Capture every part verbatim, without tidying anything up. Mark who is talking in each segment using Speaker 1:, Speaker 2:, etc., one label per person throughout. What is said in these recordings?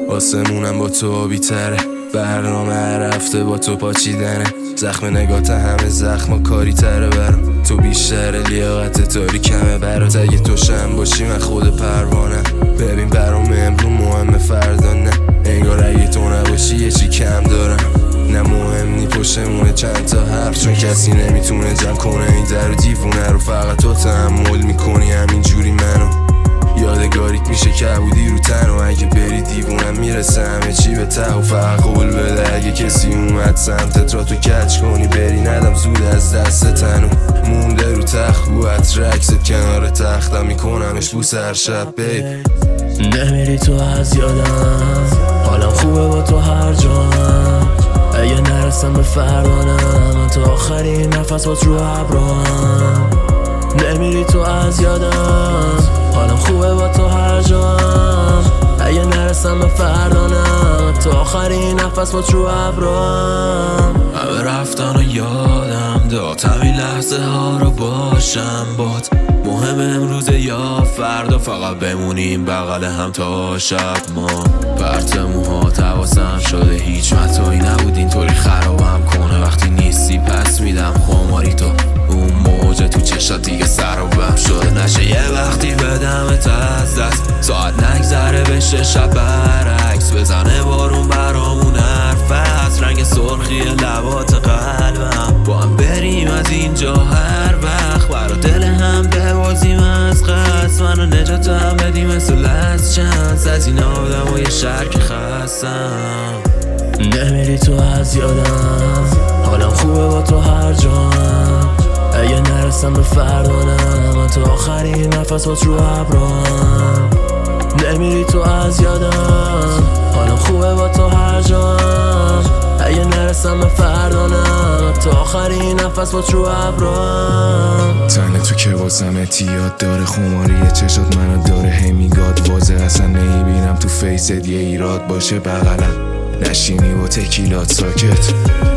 Speaker 1: آسمونم با تو آبی تره، برنامه رفته با تو پاچیدنه. زخم نگات همه زخم کاری تره برام، تو بیشتر لیاقت تاری کمه برات. اگه تو شم باشی من خود پروانم، ببین برام امرو مهمه فردا نه. انگار اگه تو نباشی یه چی کم دارم، نه مهم نی پشتمونه چند تا حرف، چون کسی نمیتونه جمع کنه این در و دیوونه رو. فقط تو تحمل میکنی همینجوری منو، یادگاریت میشه کبودی رو تن. و اگه بری دیوونم میرسه همه چی به ته. و فقط قول بده اگه کسی اومد سمتت را تو کچ کنی بری، ندم زود از دست تنو. مونده رو تخت بو عطر عکست کنار تختم، میکنمش بوس هر شب بیب.
Speaker 2: نمیری تو از یادم، حالم خوبه با تو هر جام. اگه نرسم به فردانم، من تو آخرین نفس با رو ابروام. نمیری تو از یادم، حالم خوبه با تو هر جام. اگه نرسم به فردانم، تو آخرین نفس با رو ابروام.
Speaker 3: همه رفتن و یادم داد، همین لحظه ها رو باشم باد. مهم امروز یا فردا، فقط بمونیم بغل هم تا شب. ما پرت موها تواسم شده، هیچ متایی نبود اینطوری خرابم کنه. وقتی نیستی پس میدم خماری، تو اون موجه تو چشات دیگه سر و بم شده نشه. یه وقتی بدمت از دست، ساعت نگذره بشه شب برعکس. بزنه بارون برامون حرف از رنگ سرخی لبات قلبم. با هم بریم از اینجا هر وقت، برا دل هم ببازیم از قصد. منو نجات هم بدیم مثل از چند از این آدم و یه شرک خستم.
Speaker 2: نمیری تو از یادم، حالم خوبه با تو هر جام. اگه نرسم به فردانم، من تو آخرین نفس با رو ابروام. نمیری تو از یادم، حالم خوبه با تو هر جام. اگه نرسم به فردانم، تو آخرین نفس با رو ابروام.
Speaker 4: تنه تو که واسم اتیاد داره، خماری چشات منو داره هی میگاد. واضح اصلا نمیبینم تو فیست یه ایراد باشه بغلم. نشینی با تکیلات ساکت،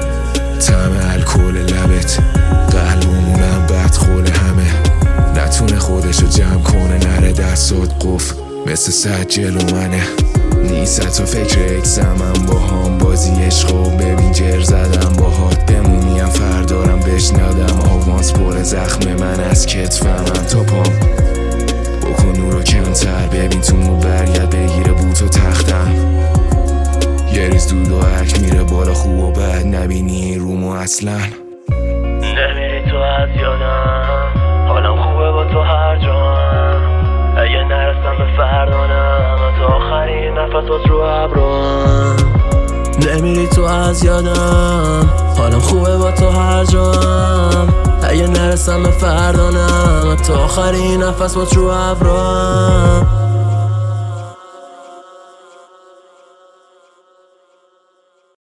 Speaker 4: طعم الکل لبت، قلبمونم بدخول همه. نتونه خودشو جمع کنه، نره دستات قفل مثل سجل و منه. نیست تو فکر اکسم، من با هم بازی عشق و ببین جر زدم باهات. بمونیم فردارم بشنادم آوانس پر زخم من از کتفم تا پام. بکن نورو کمتر ببین تو مو برگرد بگیره بوت و تختم. یه ریز دود و عرک میره بالا، خوب و بد نبینی رومو اصلا.
Speaker 2: نمیری تو از یادم، حالم خوبه با تو هر جام. اگه نرسم به فردانم، من تو آخرین نفس با رو ابروام. نمیری تو از یادم، حالم خوبه با تو هر جام. اگه نرسم به فردانم، من تو آخرین نفس با رو ابروام.